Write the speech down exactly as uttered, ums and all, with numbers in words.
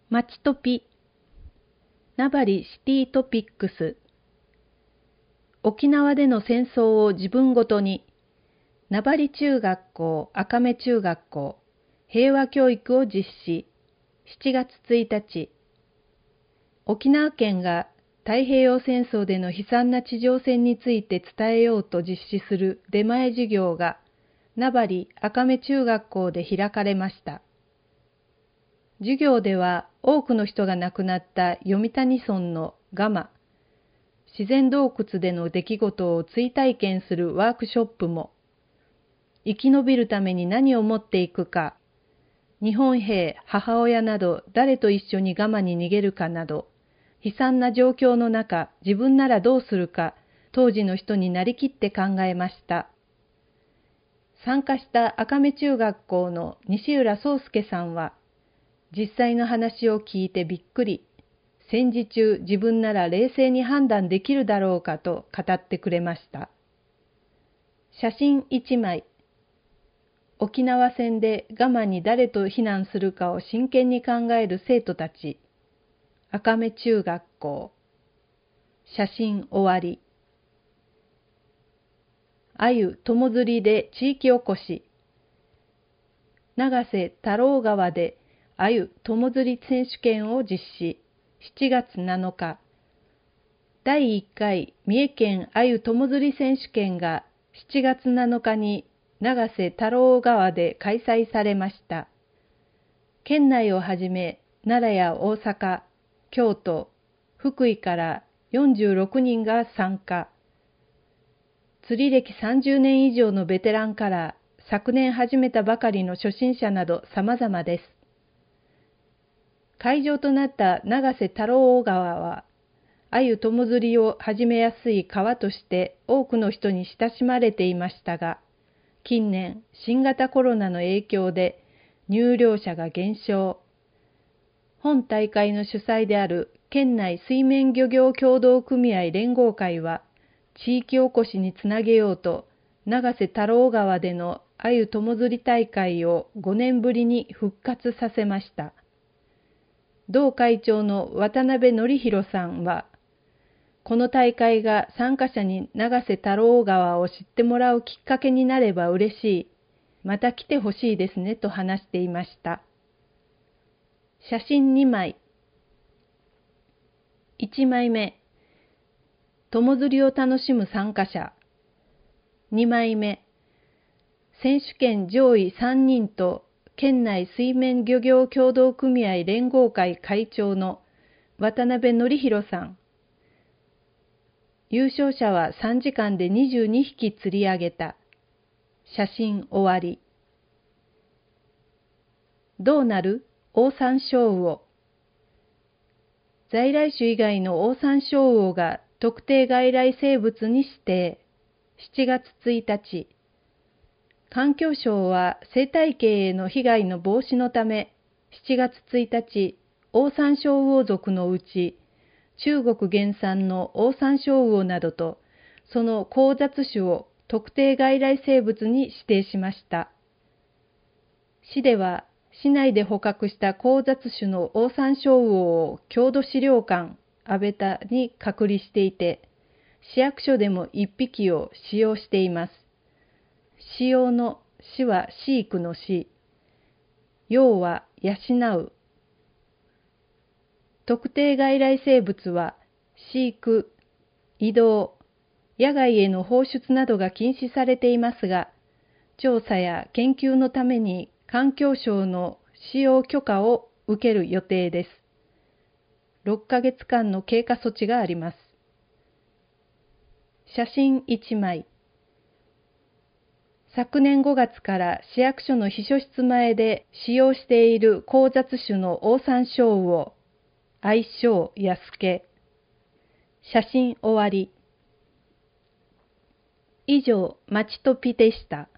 まちトピ、名張シティトピックス。沖縄での戦争を自分ごとに、名張中学校、赤目中学校、平和教育を実施、しちがつついたち。沖縄県が太平洋戦争での悲惨な地上戦について伝えようと実施する出前授業が、名張赤目中学校で開かれました。授業では多くの人が亡くなった読谷村のガマ、自然洞窟での出来事を追体験するワークショップも、生き延びるために何を持っていくか、日本兵、母親など誰と一緒にガマに逃げるかなど、悲惨な状況の中、自分ならどうするか、当時の人になりきって考えました。参加した赤目中学校の西浦宗介さんは、実際の話を聞いてびっくり、戦時中自分なら冷静に判断できるだろうかと語ってくれました。写真いちまい。沖縄戦でガマに誰と避難するかを真剣に考える生徒たち。赤目中学校。写真終わり。あゆ友釣りで地域おこし。長瀬太郎川であゆ友釣り選手権を実施。しちがつなのか。だいいっかい三重県あゆ友釣り選手権がしちがつなのかに長瀬太郎川で開催されました。県内をはじめ奈良や大阪、京都、福井からよんじゅうろくにんが参加。釣り歴さんじゅうねん以上のベテランから昨年始めたばかりの初心者など様々です。会場となった長瀬太郎川は、あゆ友釣りを始めやすい川として多くの人に親しまれていましたが、近年新型コロナの影響で入漁者が減少。本大会の主催である県内水面漁業協同組合連合会は、地域おこしにつなげようと、長瀬太郎川でのあゆ友釣り大会をごねんぶりに復活させました。同会長の渡辺則弘さんは、この大会が参加者に長瀬太郎川を知ってもらうきっかけになれば嬉しい、また来てほしいですねと話していました。写真にまい。いちまいめ、友釣りを楽しむ参加者。にまいめ、選手権上位さんにんと県内水面漁業協同組合連合会会長の渡辺則弘さん。優勝者はさんじかんでにじゅうにひき釣り上げた。写真終わり。どうなる？オオサンショウウオ。在来種以外のオオサンショウウオが特定外来生物に指定。しちがつついたち。環境省は生態系への被害の防止のため、しちがつついたち、オオサンショウウオ属のうち、中国原産のオオサンショウウオなどと、その交雑種を特定外来生物に指定しました。市では、市内で捕獲した交雑種のオオサンショウウオを郷土資料館、安倍田に隔離していて、市役所でもいっぴきを使用しています。使用の死は飼育の死、養は養う。特定外来生物は飼育、移動、野外への放出などが禁止されていますが、調査や研究のために環境省の使用許可を受ける予定です。ろっかげつかんの経過措置があります。写真いちまい。昨年ごがつから市役所の秘書室前で使用している交雑種のオオサンショウウオ、愛称やすけ。写真終わり。以上、まちトピでした。